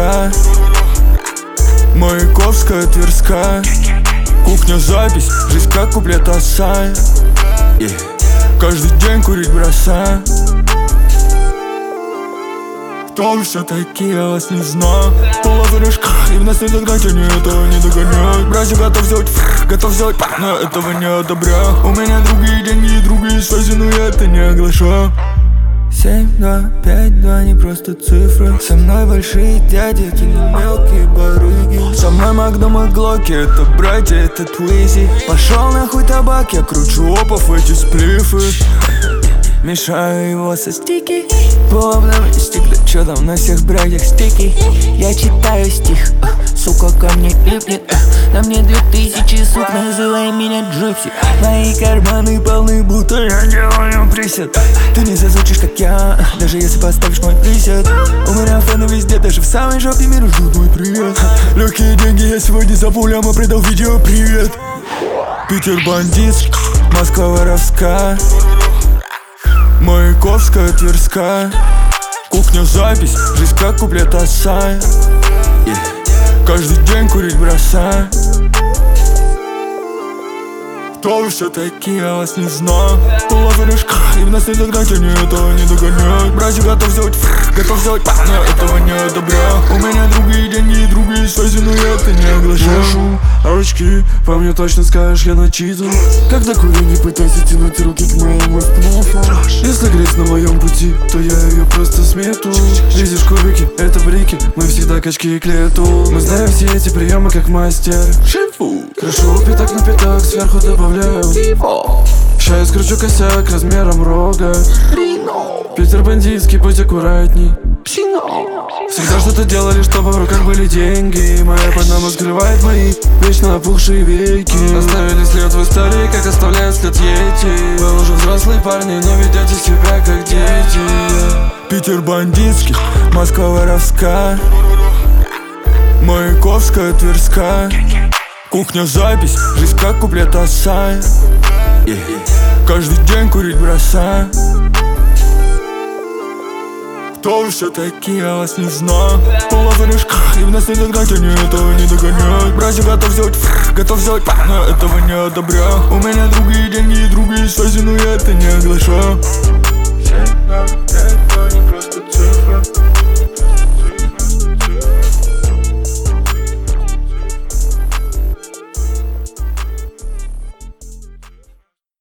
Северо-Воровская, Маяковская, Тверская. Кухня, запись, жизнь как куплет Асая. Каждый день курить бросаю. Кто вы все такие, я вас не знаю. Половиночка, и в нас не догнать, они этого не догоняют. Братья, готов сделать, но этого не одобряю. У меня другие деньги и другие связи, но я это не оглашаю. 7, 2, 5, 2, не просто цифры. Со мной большие дяди, ты не мелкие барыги. Со мной Магдом и Глоки, это братья, это Твизи. Пошел нахуй табак, я кручу опов эти сплифы. Мешаю его со стики. Плавно стик, да чё там на всех братьях стики. Я читаю стих, сука ко мне липнет. На мне 2000 сук, называй меня Джипси. Мои карманы полны, будто я делаю присед. Ты не зазвучишь, как я, даже если поставишь мой присед. У меня фэны везде, даже в самой жопе мира ждут мой привет. Легкие деньги, я сегодня за пуляма придал видео привет. Питер бандитский, Москва воровская, Маяковская, Тверская. Кухня, запись, жизнь как куплет Асая. Каждый день курить бросаю. Кто вы все такие, я вас не знаю. Половиночка, и в нас не догнать, они этого не догоняют. Братья, готов сделать, но этого не одобряю. У меня другие деньги и другие связи, но я это не оглашаю. Ручки, по мне точно скажешь, я начитан. Когда курю, не пытайся тянуть руки к моему спнуфу. Если грязь на моем пути, то я ее просто смету. Видишь кубики, это брики, мы всегда качки к лету. Мы знаем все эти приемы как мастер. Крашу пятак на пятак, сверху добавляю пиво. Ща я скручу косяк размером рога. Питер бандитский, будь аккуратней. Всегда что-то делали, чтобы в руках были деньги. Моя панама скрывает мои вечно опухшие веки. Оставили след в истории, как оставляют след йети. Вы уже взрослые парни, но ведете себя как дети. Питер бандитский, Москва воровская, Маяковская, Тверская. Кухня, запись, жизнь как куплет Асая. Каждый день курить бросаю. Кто вы все такие, я вас не знаю. Половиночка, и в нас не догнать, они этого не догоняют. Братья, готов сделать, но этого не одобряю. У меня другие деньги и другие связи, но я это не оглашаю.